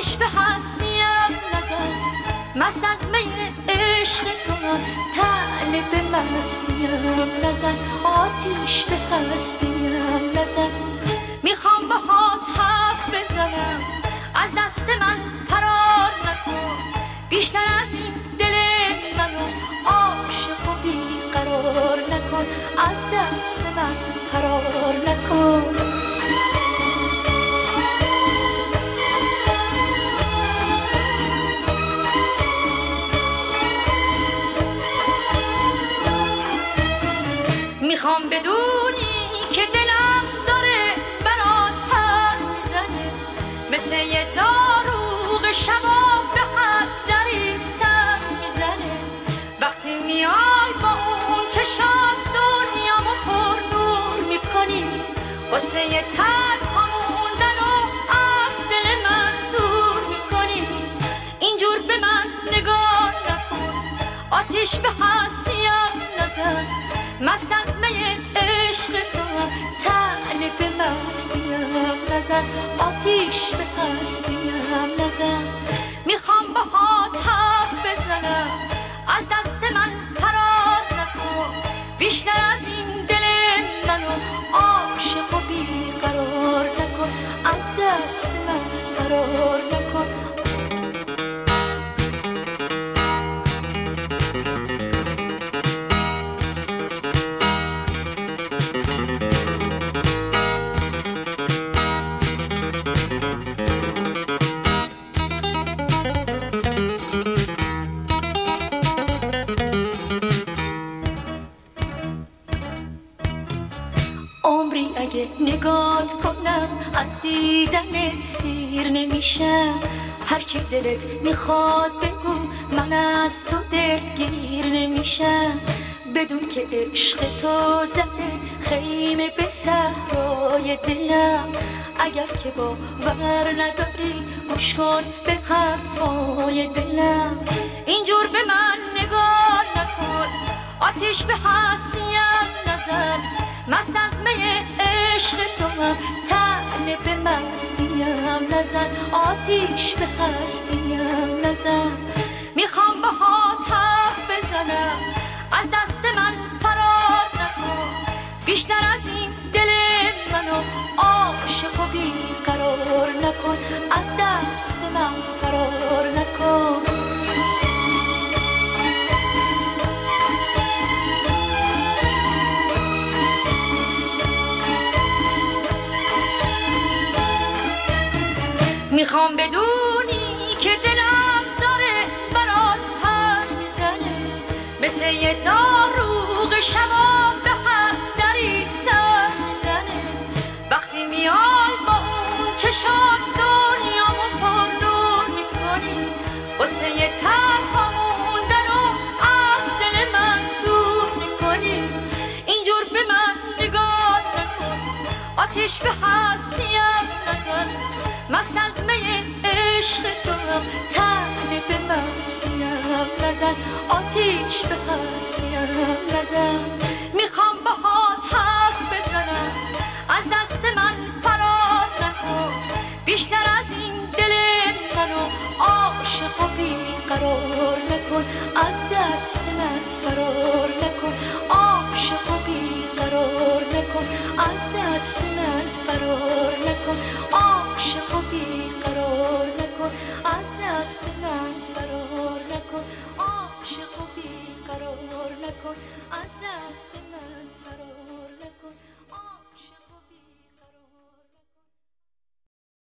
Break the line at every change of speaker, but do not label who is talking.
آتیش به هستیم نزن، مست از می عشق تو طالب مستیم نزن، آتیش به هستیم نزن. میخوام باهات حرف بزنم، از دست من فرار نکن، بیشتر از این دل منو عاشق و بیقرار نکن، از دست من فرار نکن. میخوام بدونی که دلم داره برات پر میزنه، مثل یه داروغ شباب به هر دری سر میزنه. وقتی میای با اون چشات دنیامو پر نور میکنی، واسه یه تنها موندن و از دل من دور میکنی. اینجور به من نگاه نکن، آتیش به هستیم نزن، مست از می عشق تو طالب مستیم نزن، آتیش به هستیم نزن. میخوام باهات حرف بزنم، از دست من فرار نکن، بیشتر از این دل منو عاشق و بیقرار نکن، از دست من فرار نکن. عمری اگه نگات کنم از دیدنت سیر نمیشم، هرچی دلت میخواد بگو من از تو دلگیر نمیشم. بدون که عشق تو زده خیمه به صحرای دلم، اگر که باور نداری گوش کن به حرفای دلم. اینجور به من نگاه نکن، آتیش به هستیم نزن، مست از می عشق تو طالب مستیم نزن، آتیش به هستیم نزن. میخوام باهات حرف بزنم، از دست من فرار نکن، بیشتر از این دل منو عاشق و بیقرار نکن، از دست من فرار نکن. میخوام بدونی که دلم داره برات پر میزنه، مثل یه داروغ شباب به هر دری سر میزنه. وقتی میای با اون چشات دنیامو پر نور میکنی، واسه یه تنها موندن و از دل من دور میکنی. اینجور به من نگاه نکن، آتیش به هستیم نزن، مست از می عشق تو طالب مستیم نزن، آتیش به هستیم نزن. میخوام باهات حرف بزنم، از دست من فرار نکن، بیشتر از این دل منو عاشق و بیقرار نکن، از دست من فرار نکن، عاشق و بیقرار نکن، از دست من فرار نکن، عاشق و بیقرار نکن، از دست من فرار نکن، عاشق و بیقرار نکن، از دست من